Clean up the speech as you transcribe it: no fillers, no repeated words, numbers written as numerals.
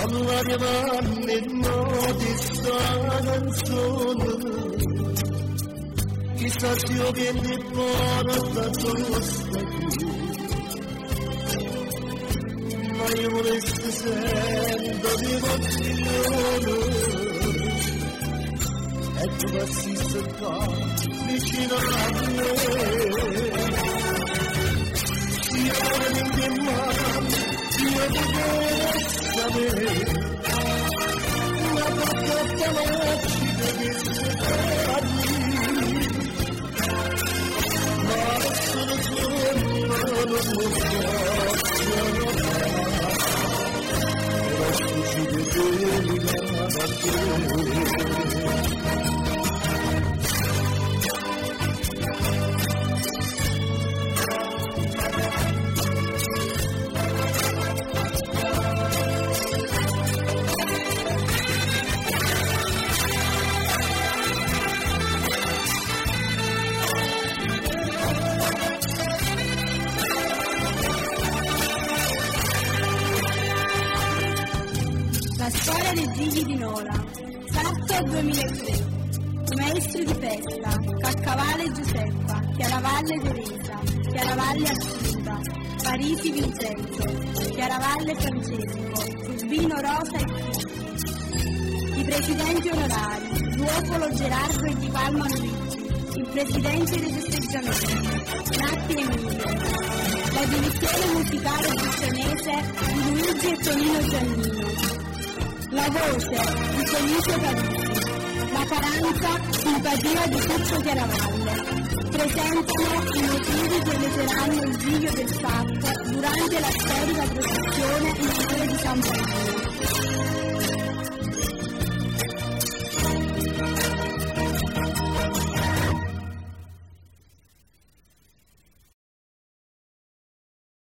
Anlaria vanne noti sta canzone, chissà se io che mi porta tosta qui, ma io volessi sento di consiglione, e tu passi qua vicino a me, io non ti mando, io ti devo sapere, ma perché te lo ci devi sapere, ma adesso non lo posso fare, adesso ci devi sapere. Dei Gigli di Nola, Sarto 2003, I maestri di festa, Caccavale Giuseppa, Chiaravalle Teresa, Chiaravalle Assunta, Parisi Vincenzo, Chiaravalle Francesco, Rubino Rosa e Figli. I presidenti onorari, Duopolo Gerardo e Di Palma Luigi, il presidente dei festeggiamenti, Natti Emilio, la divisione musicale buccionese di Luigi e Tonino Giannino, la voce di Felice Parisi, la caranza simpatia di Tuccio Chiaravalle, presentano i motivi che eletteranno il giglio del SAP durante la storica processione in onore di San Paolo.